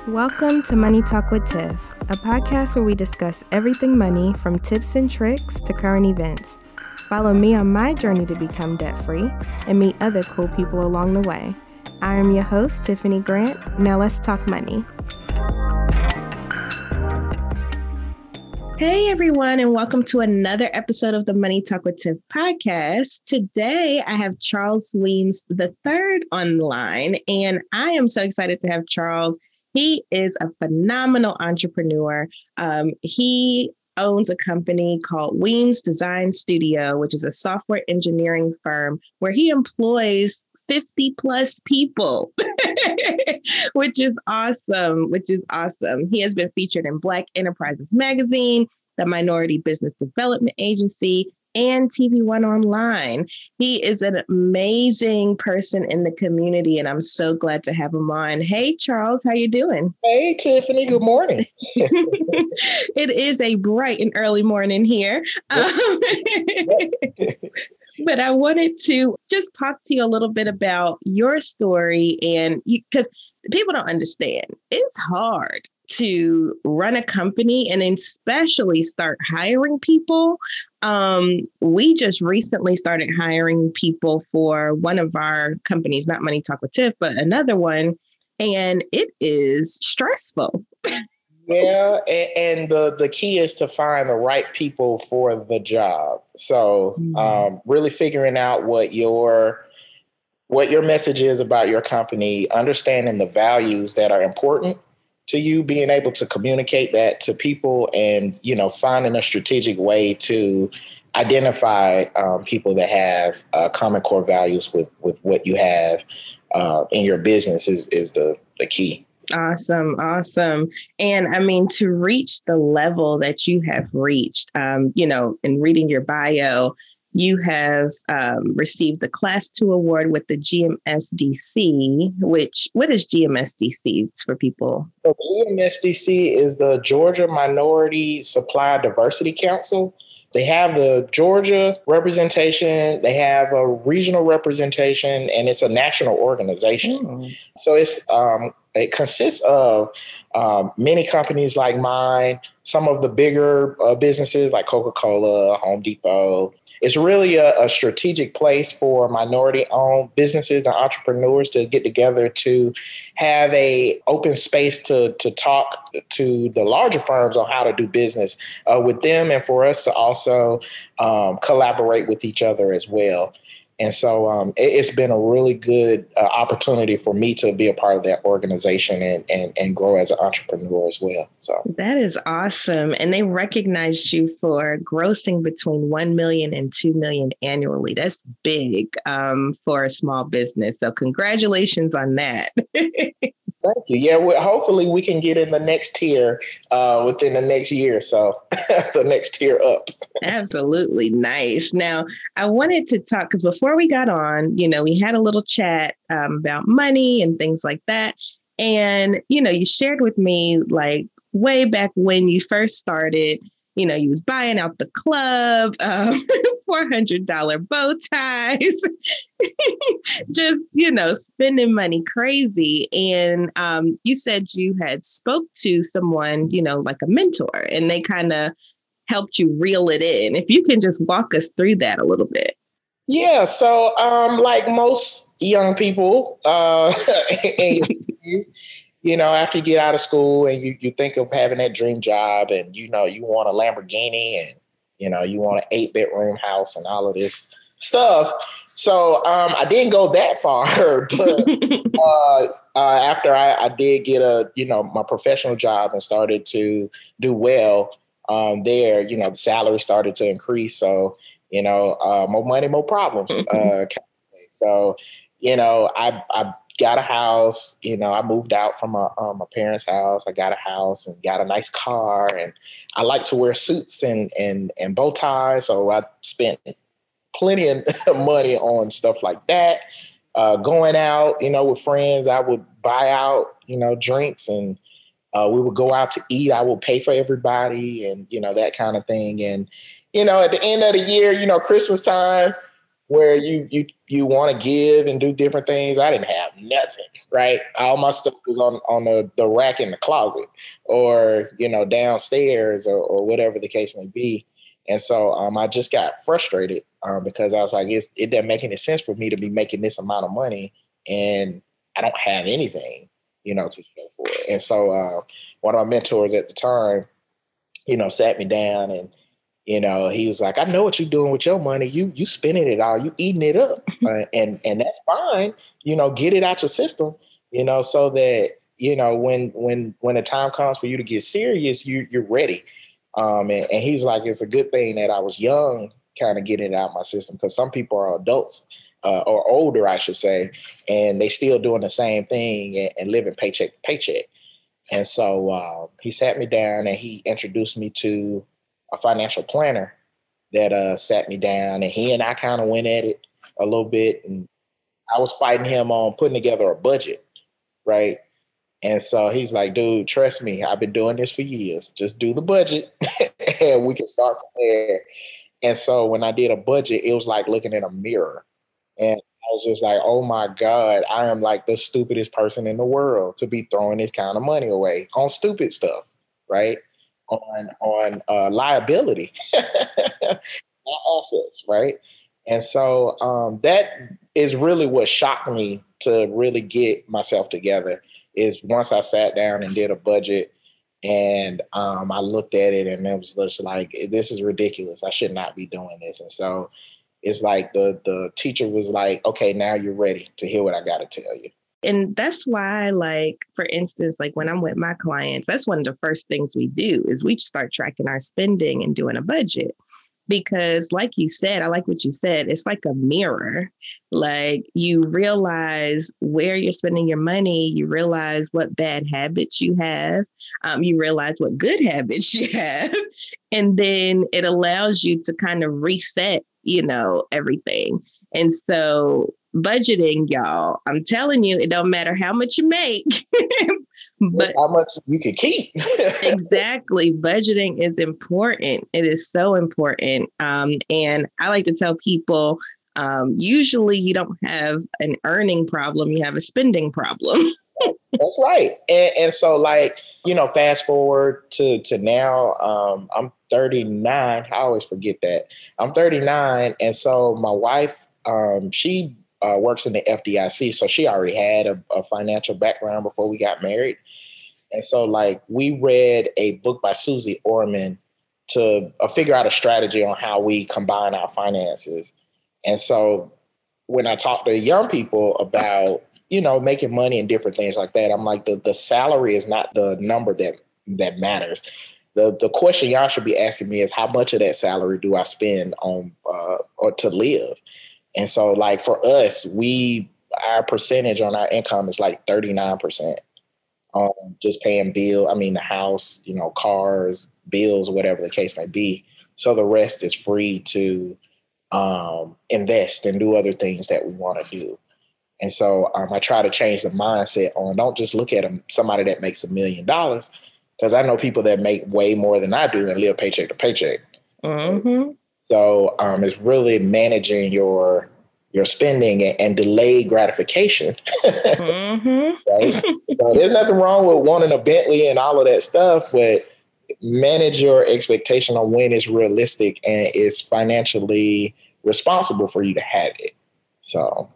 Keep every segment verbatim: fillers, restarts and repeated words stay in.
Welcome to Money Talk with Tiff, a podcast where we discuss everything money from tips and tricks to current events. Follow me on my journey to become debt-free and meet other cool people along the way. I am your host, Tiffany Grant. Now let's talk money. Hey everyone, and welcome to another episode of the Money Talk with Tiff podcast. Today, I have Charles Weems the third on the line, and I am so excited to have Charles. He is a phenomenal entrepreneur. Um, he owns a company called Weems Design Studio, which is a software engineering firm where he employs fifty plus people, which is awesome, which is awesome. He has been featured in Black Enterprises Magazine, the Minority Business Development Agency, and T V One Online. He is an amazing person in the community, and I'm so glad to have him on. Hey, Charles, how you doing? Hey, Tiffany, good morning. It is a bright and early morning here. Um, But I wanted to just talk to you a little bit about your story, and because people don't understand, it's hard to run a company and especially start hiring people. Um, we just recently started hiring people for one of our companies, not Money Talk with Tiff, but another one, and it is stressful. Yeah, and, and the, the key is to find the right people for the job. So mm-hmm. um, really figuring out what your what your message is about your company, understanding the values that are important to you, being able to communicate that to people, and you know, finding a strategic way to identify um, people that have uh, common core values with with what you have uh, in your business is is the the key. Awesome. Awesome. And I mean, to reach the level that you have reached, um, you know, in reading your bio, you have um, received the Class two award with the G M S D C, which, what is G M S D C? It's for people. So G M S D C is the Georgia Minority Supply Diversity Council. They have the Georgia representation, they have a regional representation, and it's a national organization. Mm. So it's um, it consists of um, many companies like mine, some of the bigger uh, businesses like Coca-Cola, Home Depot. It's really a, a strategic place for minority-owned businesses and entrepreneurs to get together to have a open space to to talk to the larger firms on how to do business uh, with them, and for us to also um, collaborate with each other as well. And so um, it, it's been a really good uh, opportunity for me to be a part of that organization and, and, and grow as an entrepreneur as well. So that is awesome. And they recognized you for grossing between one million and two million annually. That's big um, for a small business. So congratulations on that. Thank you. Yeah, well, hopefully we can get in the next tier uh, within the next year. So the next tier up. Absolutely. Nice. Now, I wanted to talk because before we got on, you know, we had a little chat um, about money and things like that. And, you know, you shared with me like way back when you first started, you know, you was buying out the club, um, four hundred dollars bow ties, just, you know, spending money crazy. And um, you said you had spoke to someone, you know, like a mentor, and they kind of helped you reel it in. If you can just walk us through that a little bit. Yeah. So um, like most young people, uh, you know, after you get out of school and you, you think of having that dream job, and, you know, you want a Lamborghini, and, you know, you want an eight bedroom house and all of this stuff. So um, I didn't go that far, but uh, uh, after I, I did get a, you know, my professional job and started to do well um, there, you know, the salary started to increase. So, you know, uh, more money, more problems. Uh, so, you know, I, I got a house, you know, I moved out from my, uh, my parents' house. I got a house and got a nice car, and I like to wear suits and, and, and bow ties. So I spent plenty of money on stuff like that. Uh, going out, you know, with friends, I would buy out, you know, drinks, and uh, we would go out to eat. I would pay for everybody, and, you know, that kind of thing. And, you know, at the end of the year, you know, Christmas time, where you you you want to give and do different things. I didn't have nothing, right? All my stuff was on on the, the rack in the closet, or you know, downstairs, or, or whatever the case may be. And so um, I just got frustrated um, because I was like, it's, it doesn't make any sense for me to be making this amount of money and I don't have anything, you know, to show for it. And so uh, one of my mentors at the time, you know, sat me down and, you know, he was like, I know what you're doing with your money. You you spending it all, you eating it up. Uh, and and that's fine. You know, get it out your system, you know, so that, you know, when when when the time comes for you to get serious, you you're ready. Um, and, and he's like, it's a good thing that I was young, kind of getting it out of my system, because some people are adults uh, or older, I should say, and they still doing the same thing and, and living paycheck to paycheck. And so uh, he sat me down and he introduced me to a financial planner that uh, sat me down, and he and I kind of went at it a little bit, and I was fighting him on putting together a budget, right? And so he's like, dude, trust me, I've been doing this for years. Just do the budget and we can start from there. And so when I did a budget, it was like looking in a mirror. And I was just like, oh my God, I am like the stupidest person in the world to be throwing this kind of money away on stupid stuff, right? On on uh, liability, not assets, right? And so um, that is really what shocked me to really get myself together. Is once I sat down and did a budget, and um, I looked at it, and it was just like, this is ridiculous. I should not be doing this. And so it's like the the teacher was like, okay, now you're ready to hear what I got to tell you. And that's why, like, for instance, like when I'm with my clients, that's one of the first things we do is we start tracking our spending and doing a budget. Because like you said, I like what you said, it's like a mirror. Like you realize where you're spending your money, you realize what bad habits you have, um, you realize what good habits you have, and then it allows you to kind of reset, you know, everything. And so budgeting, y'all, I'm telling you, it don't matter how much you make, but how much you can keep. Exactly. Budgeting is important. It is so important. Um, and I like to tell people, um, usually you don't have an earning problem, you have a spending problem. That's right. And, and so like, you know, fast forward to, to now, um, I'm thirty-nine. I always forget that. I'm thirty-nine. And so my wife, um, she uh, works in the F D I C. So she already had a, a financial background before we got married. And so like we read a book by Susie Orman to uh, figure out a strategy on how we combine our finances. And so when I talk to young people about, you know, making money and different things like that, I'm like, the, the salary is not the number that that matters. The the question y'all should be asking me is, how much of that salary do I spend on uh, or to live? And so like for us, we our percentage on our income is like thirty-nine percent. Um, just paying bill. I mean, the house, you know, cars, bills, whatever the case may be. So the rest is free to um, invest and do other things that we want to do. And so um, I try to change the mindset on, don't just look at them, somebody that makes a million dollars, because I know people that make way more than I do and live paycheck to paycheck. Mm-hmm. So um, it's really managing your your spending and, and delayed gratification. Mm-hmm. Right? So there's nothing wrong with wanting a Bentley and all of that stuff, but manage your expectation on when it's realistic and it's financially responsible for you to have it. So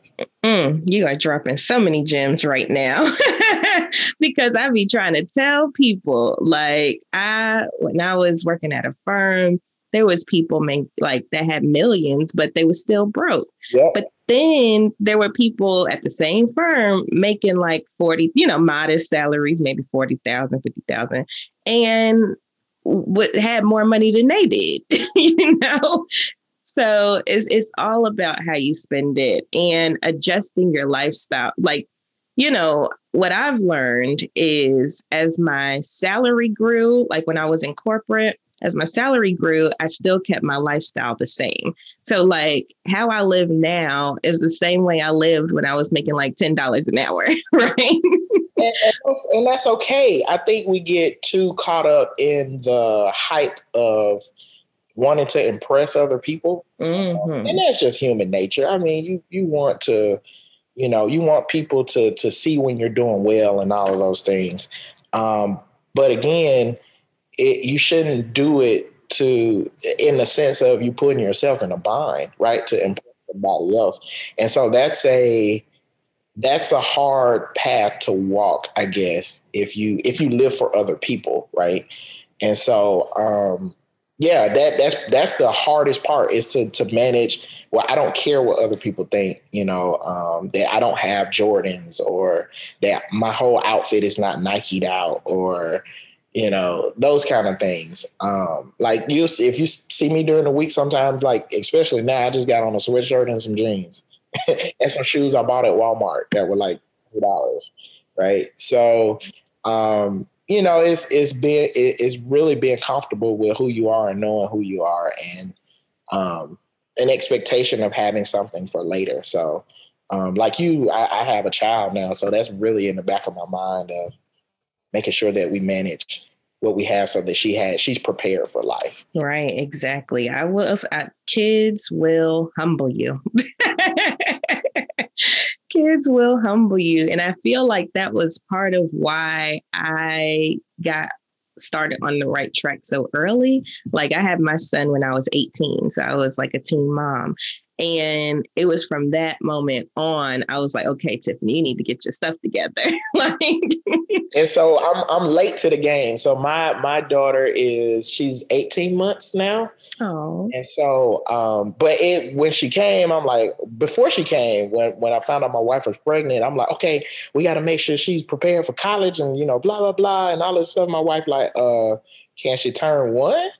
mm, you are dropping so many gems right now. Because I be trying to tell people, like, I when I was working at a firm, there was people make, like that had millions, but they were still broke. Yep. But then there were people at the same firm making like forty, you know, modest salaries, maybe forty thousand, fifty thousand, and would had more money than they did, you know? So it's, it's all about how you spend it and adjusting your lifestyle. Like, you know, what I've learned is as my salary grew, like when I was in corporate, as my salary grew, I still kept my lifestyle the same. So like how I live now is the same way I lived when I was making like ten dollars an hour, right? and, and, and that's okay. I think we get too caught up in the hype of wanting to impress other people. Mm-hmm. And that's just human nature. I mean, you you want to, you know, you want people to to see when you're doing well and all of those things. Um, but again, it, you shouldn't do it to in the sense of you putting yourself in a bind, right? To impress somebody else. And so that's a that's a hard path to walk, I guess, if you if you live for other people, right? And so um yeah, that that's that's the hardest part is to to manage. Well, I don't care what other people think, you know, um, that I don't have Jordans or that my whole outfit is not Nike'd out or, you know, those kind of things. Um, like you, if you see me during the week, sometimes, like especially now, I just got on a sweatshirt and some jeans and some shoes I bought at Walmart that were like two dollars, right? So. Um, you know, it's it's being it's really being comfortable with who you are and knowing who you are, and um, an expectation of having something for later. So, um, like you, I, I have a child now, so that's really in the back of my mind of making sure that we manage what we have so that she has she's prepared for life. Right, exactly. I will. I, kids will humble you. Kids will humble you. And I feel like that was part of why I got started on the right track so early. Like I had my son when I was eighteen. So I was like a teen mom. And it was from that moment on, I was like, okay, Tiffany, you need to get your stuff together. Like, and so I'm I'm late to the game. So my my daughter is she's eighteen months now. Oh. And so, um, but it when she came, I'm like, before she came, when when I found out my wife was pregnant, I'm like, okay, we got to make sure she's prepared for college and you know, blah blah blah, and all this stuff. My wife like, uh, can she turn one?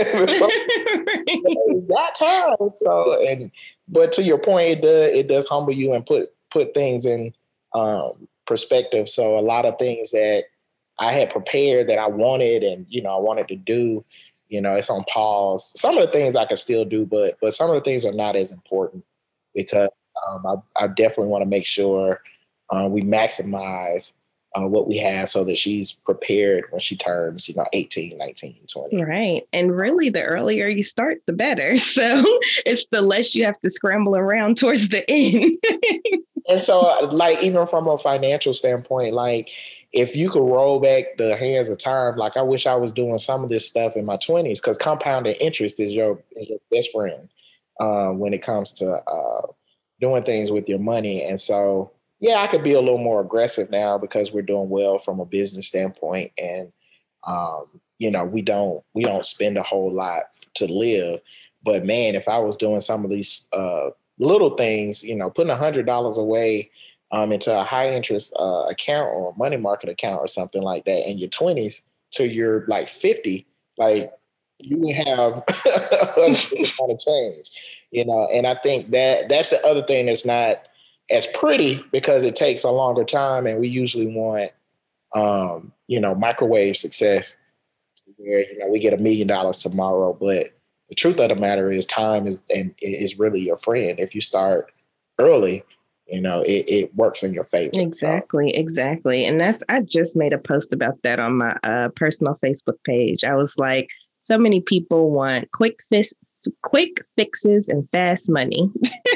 We got time. So and but to your point, it does it does humble you and put put things in um, perspective. So a lot of things that I had prepared that I wanted and you know I wanted to do, you know, it's on pause. Some of the things I can still do, but but some of the things are not as important because um, I, I definitely want to make sure uh, we maximize uh, what we have so that she's prepared when she turns, you know, eighteen, nineteen, twenty. Right. And really, the earlier you start, the better. So it's the less you have to scramble around towards the end. And so, like, even from a financial standpoint, like, if you could roll back the hands of time, like, I wish I was doing some of this stuff in my twenties because compounded interest is your, is your best friend uh, when it comes to uh, doing things with your money. And so, yeah, I could be a little more aggressive now because we're doing well from a business standpoint, and um, you know, we don't we don't spend a whole lot to live. But man, if I was doing some of these uh, little things, you know, putting a hundred dollars away um, into a high interest uh, account or a money market account or something like that in your twenties to your like fifty, like you would have a lot of change, you know. And I think that that's the other thing that's not as pretty because it takes a longer time, and we usually want, um, you know, microwave success where you know we get a million dollars tomorrow. But the truth of the matter is, time is and is really your friend. If you start early, you know, it, it works in your favor. Exactly, so. exactly. And that's I just made a post about that on my uh, personal Facebook page. I was like, so many people want quick fix, quick fixes and fast money.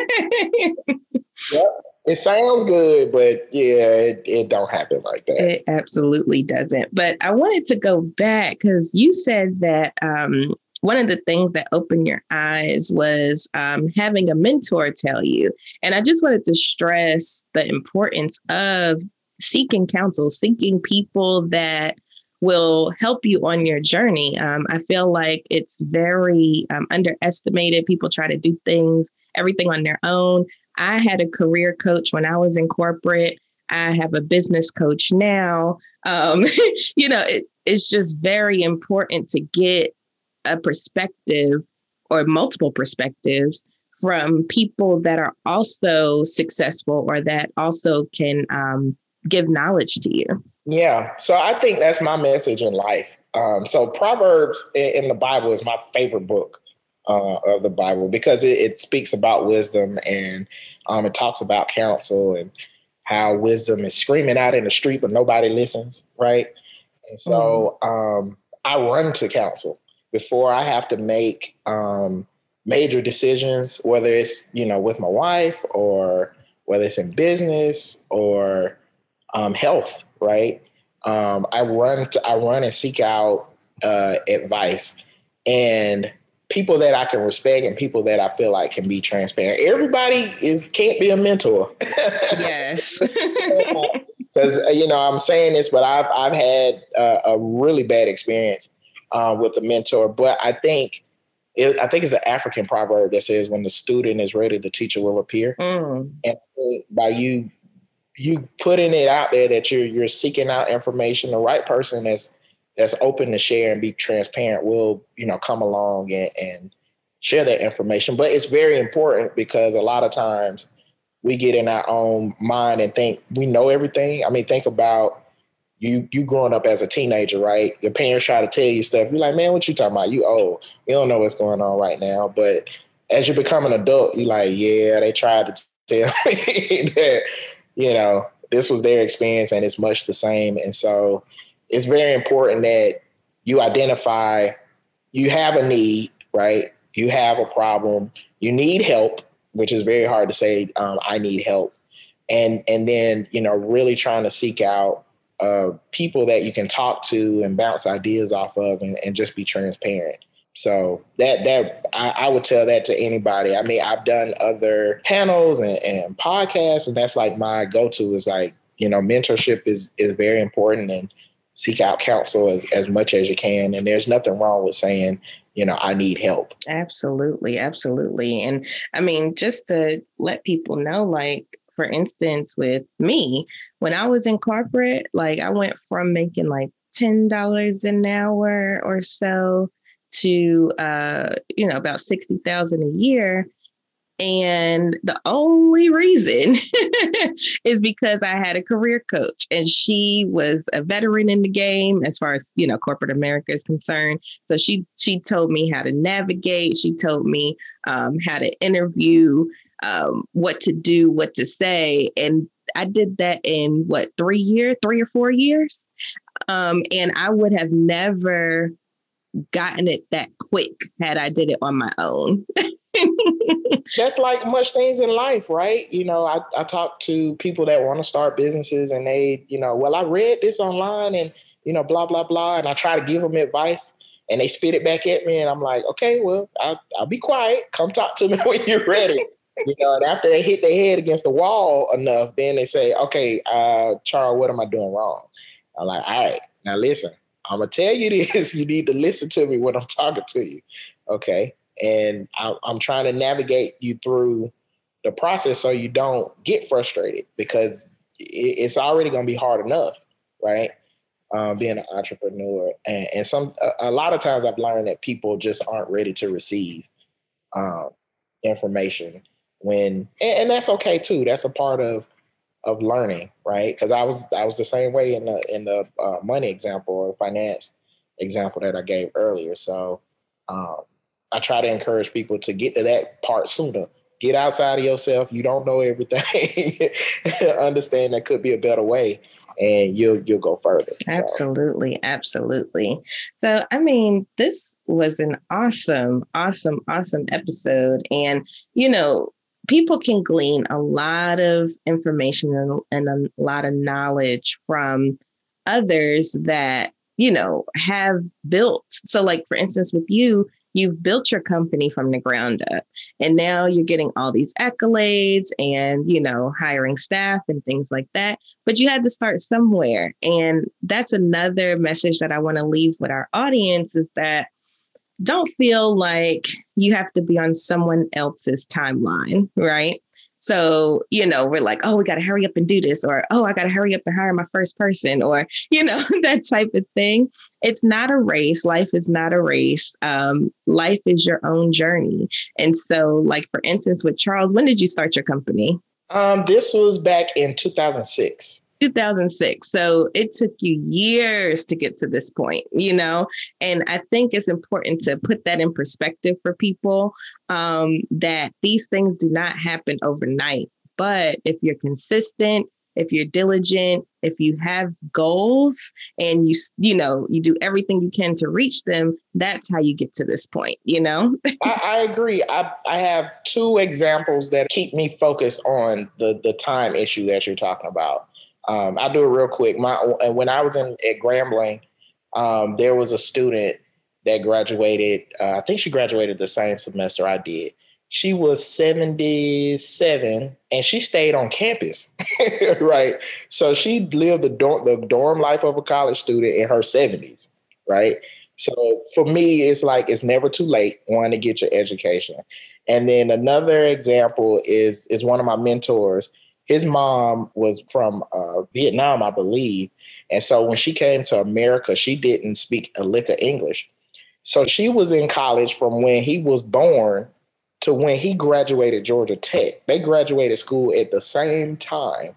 Yep. It sounds good, but yeah, it, it don't happen like that. It absolutely doesn't. But I wanted to go back because you said that um, one of the things that opened your eyes was um, having a mentor tell you. And I just wanted to stress the importance of seeking counsel, seeking people that will help you on your journey. Um, I feel like it's very um, underestimated. People try to do things, everything on their own. I had a career coach when I was in corporate. I have a business coach now. Um, you know, it, it's just very important to get a perspective or multiple perspectives from people that are also successful or that also can um, give knowledge to you. Yeah. So I think that's my message in life. Um, so Proverbs in, in the Bible is my favorite book. Uh, of the Bible because it, it speaks about wisdom and um, it talks about counsel and how wisdom is screaming out in the street, but nobody listens, right? And so um, I run to counsel. before I have to make um, major decisions, whether it's, you know, with my wife or whether it's in business or um, health, right? Um, I run, to, I run and seek out uh, advice, and people that I can respect and people that I feel like can be transparent. Everybody is can't be a mentor. Yes. Because, you know, I'm saying this, but I've, I've had uh, a really bad experience uh, with a mentor. But I think it, I think it's an African proverb that says, when the student is ready, the teacher will appear. Mm. And by you you putting it out there that you're you're seeking out information, the right person that's that's open to share and be transparent will, you know, come along and, and share that information. But it's very important because a lot of times we get in our own mind and think we know everything. I mean, think about you you growing up as a teenager, right? Your parents try to tell you stuff. You're like, man, what you talking about? You old. You don't know what's going on right now. But as you become an adult, you're like, yeah, they tried to tell me that, you know, this was their experience and it's much the same. And so it's very important that you identify you have a need, right? You have a problem. You need help, which is very hard to say, um, I need help. And and then, you know, really trying to seek out uh, people that you can talk to and bounce ideas off of and, and just be transparent. So that that I, I would tell that to anybody. I mean, I've done other panels and, and podcasts, and that's like my go-to is like, you know, mentorship is is very important, and seek out counsel as, as much as you can. And there's nothing wrong with saying, you know, I need help. Absolutely. Absolutely. And I mean, just to let people know, like, for instance, with me, when I was in corporate, like I went from making like ten dollars an hour or so to, uh, you know, about sixty thousand a year. And the only reason is because I had a career coach, and she was a veteran in the game as far as, you know, corporate America is concerned. So she she told me how to navigate. She told me um, how to interview, um, what to do, what to say. And I did that in what, three years, three or four years. Um, and I would have never gotten it that quick had I did it on my own. That's like much things in life, right? You know, I, I talk to people that want to start businesses and they, you know, well, I read this online and, you know, blah, blah, blah. And I try to give them advice and they spit it back at me. And I'm like, okay, well, I'll, I'll be quiet. Come talk to me when you're ready. You know, and after they hit their head against the wall enough, then they say, okay, uh, Charles, what am I doing wrong? I'm like, all right, now listen, I'm going to tell you this. You need to listen to me when I'm talking to you. Okay. And I, I'm trying to navigate you through the process so you don't get frustrated, because it's already going to be hard enough, right? Um, being an entrepreneur. And, and some a, a lot of times I've learned that people just aren't ready to receive um, information when, and, and that's okay too. That's a part of of learning, right? Because I was I was the same way in the in the uh, money example or finance example that I gave earlier. So um, I try to encourage people to get to that part sooner. Get outside of yourself. You don't know everything. Understand there could be a better way, and you'll you'll go further. Absolutely, so. absolutely. So, I mean, this was an awesome, awesome, awesome episode, and you know, people can glean a lot of information and, and a lot of knowledge from others that, you know, have built. So, like for instance, with you. You've built your company from the ground up, and now you're getting all these accolades and, you know, hiring staff and things like that. But you had to start somewhere. And that's another message that I want to leave with our audience is that don't feel like you have to be on someone else's timeline, right? So, you know, we're like, oh, we got to hurry up and do this, or, oh, I got to hurry up and hire my first person, or, you know, that type of thing. It's not a race. Life is not a race. Um, life is your own journey. And so, like, for instance, with Charles, when did you start your company? Um, this was back in two thousand six. two thousand six. So it took you years to get to this point, you know, and I think it's important to put that in perspective for people, um, that these things do not happen overnight. But if you're consistent, if you're diligent, if you have goals and you, you know, you do everything you can to reach them, that's how you get to this point, you know? I, I agree. I, I have two examples that keep me focused on the, the time issue that you're talking about. Um, I'll do it real quick. My When I was in at Grambling, um, there was a student that graduated. Uh, I think she graduated the same semester I did. She was seventy-seven and she stayed on campus, right? So she lived the dorm, the dorm life of a college student in her seventies, right? So for me, it's like it's never too late, one, to get your education. And then another example is, is one of my mentors. His mom was from uh, Vietnam, I believe. And so when she came to America, she didn't speak a lick of English. So she was in college from when he was born to when he graduated Georgia Tech. They graduated school at the same time.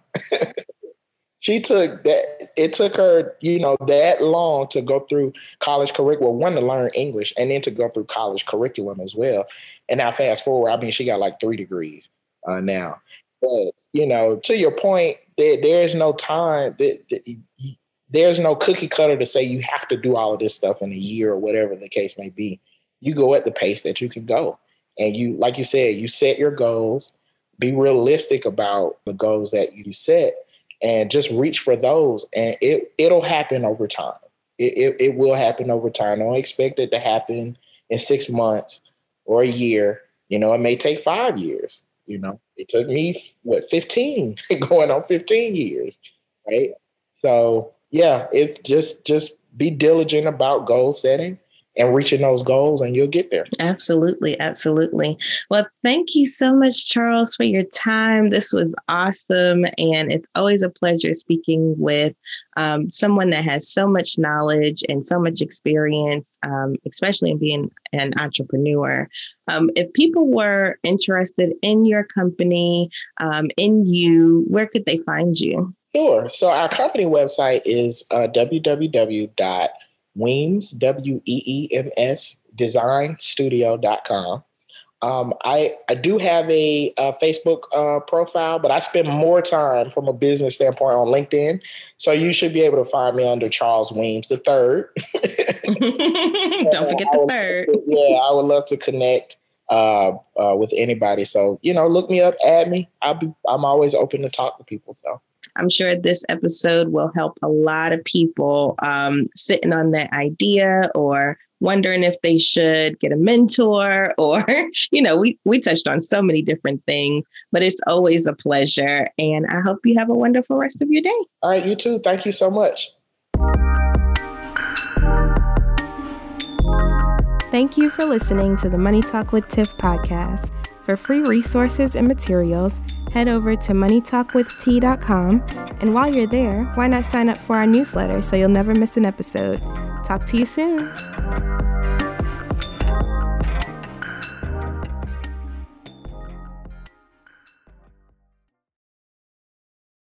She took that, it took her, you know, that long to go through college curriculum, one, to learn English, and then to go through college curriculum as well. And now fast forward, I mean, she got like three degrees uh, now. But, you know, to your point, there, there's no time, there, there's no cookie cutter to say you have to do all of this stuff in a year or whatever the case may be. You go at the pace that you can go. And you, like you said, you set your goals, be realistic about the goals that you set, and just reach for those. And it, it'll happen over time. It, it, it will happen over time. Don't expect it to happen in six months or a year. You know, it may take five years. You know, it took me, what, fifteen, going on fifteen years, right? So, yeah, it just just be diligent about goal setting and reaching those goals, and you'll get there. Absolutely. Absolutely. Well, thank you so much, Charles, for your time. This was awesome. And it's always a pleasure speaking with um, someone that has so much knowledge and so much experience, um, especially in being an entrepreneur. Um, if people were interested in your company, um, in you, where could they find you? Sure. So our company website is uh, w w w dot weems, W E E M S, design studio dot com. Um, I, I do have a, a Facebook uh, profile, but I spend more time from a business standpoint on LinkedIn. So you should be able to find me under Charles Weems the third. Don't forget the third. To, yeah, I would love to connect uh, uh, with anybody. So, you know, look me up, add me. I'll be, I'm always open to talk to people. So I'm sure this episode will help a lot of people um, sitting on that idea or wondering if they should get a mentor or, you know, we, we touched on so many different things, but it's always a pleasure. And I hope you have a wonderful rest of your day. All right, you too. Thank you so much. Thank you for listening to the Money Talk with Tiff podcast. For free resources and materials, head over to money talk with t dot com. And while you're there, why not sign up for our newsletter so you'll never miss an episode? Talk to you soon.